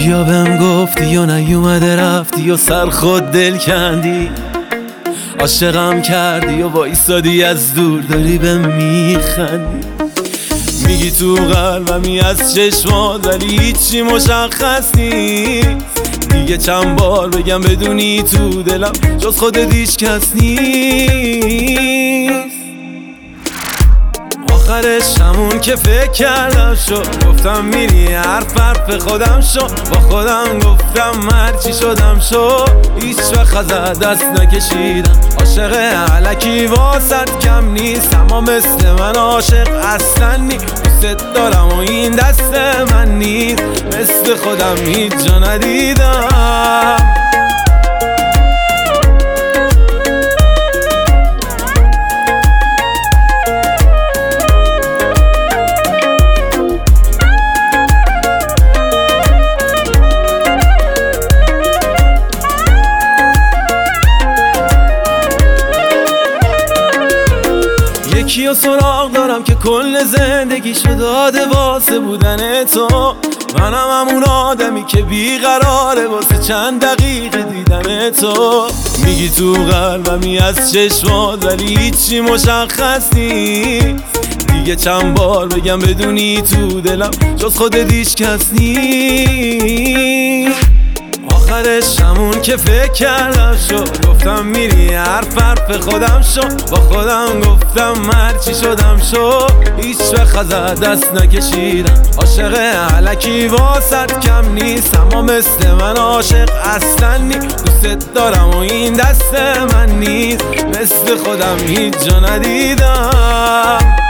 یا بهم گفتی یا نیومده رفتی و سر خود دل کندی، عاشقم کردی و وایسادی از دور داری بهم میخندی. میگی تو قلبمی از چشمات ولی هیچی مشخص نیست. دیگه چند بار بگم بدونی تو دلم جز خودت هیچ کس نیست. آخرش همون که فکر کردم شد، گفتم میری حرف خودم شد. با خودم گفتم هرچی شدم شد، هیچ وقت ازت دست نکشیدم. عاشق الکی واسط کم نیست، اما مثل من عاشق اصلا نیست. دوست دارم و این دست من نیست، مثل خودم هیچ جا ندیدم. یکی و سراغ دارم که کل زندگیشو داده واسه بودن تو. منم همون آدمی که بیقراره واسه چند دقیقه دیدن تو. میگی تو قلبمی از چشمات ولی هیچی مشخص نیست. دیگه چند بار بگم بدونی تو دلم جز خودت هیچ کس نیست. آخرش همون که فکر کردم شد، گفتم میری حرف خودم شد. با خودم گفتم هرچی شدم شد، هیچ وقت ازت دست نکشیدم. عاشق الکی واسط کم نیست، اما مثل من عاشق اصلا نیست. دوست دارم و این دست من نیست، مثل خودم هیچ جا ندیدم.